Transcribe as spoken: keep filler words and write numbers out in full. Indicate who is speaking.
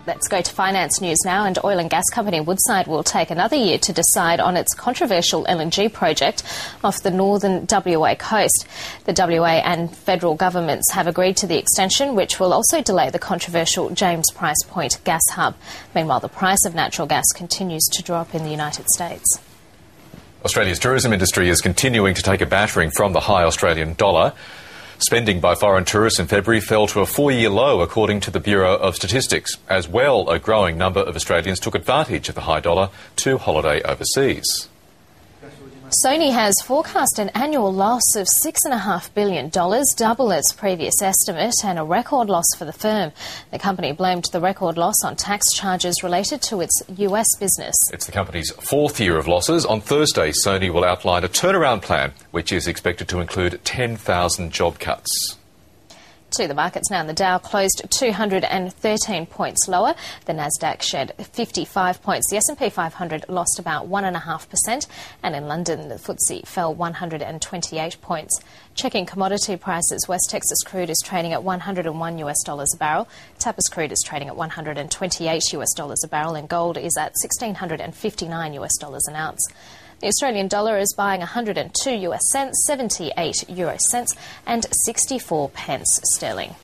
Speaker 1: Let's go to finance news now, and oil and gas company Woodside will take another year to decide on its controversial L N G project off the northern W A coast. The W A and federal governments have agreed to the extension, which will also delay the controversial James Price Point gas hub. Meanwhile, the price of natural gas continues to drop in the United States.
Speaker 2: Australia's tourism industry is continuing to take a battering from the high Australian dollar. Spending by foreign tourists in February fell to a four-year low, according to the Bureau of Statistics. As well, a growing number of Australians took advantage of the high dollar to holiday overseas.
Speaker 1: Sony has forecast an annual loss of six point five billion dollars, double its previous estimate, and a record loss for the firm. The company blamed the record loss on tax charges related to its U S business.
Speaker 2: It's the company's fourth year of losses. On Thursday, Sony will outline a turnaround plan, which is expected to include ten thousand job cuts.
Speaker 1: To the markets now. The Dow closed two hundred thirteen points lower. The Nasdaq shed fifty-five points. The S and P five hundred lost about one point five percent. And in London, the F T S E fell one hundred twenty-eight points. Checking commodity prices, West Texas crude is trading at one hundred one US dollars a barrel. Tapis crude is trading at one hundred twenty-eight US dollars a barrel. And gold is at one thousand six hundred fifty-nine US dollars an ounce. The Australian dollar is buying one hundred two US cents, seventy-eight euro cents and sixty-four pence sterling.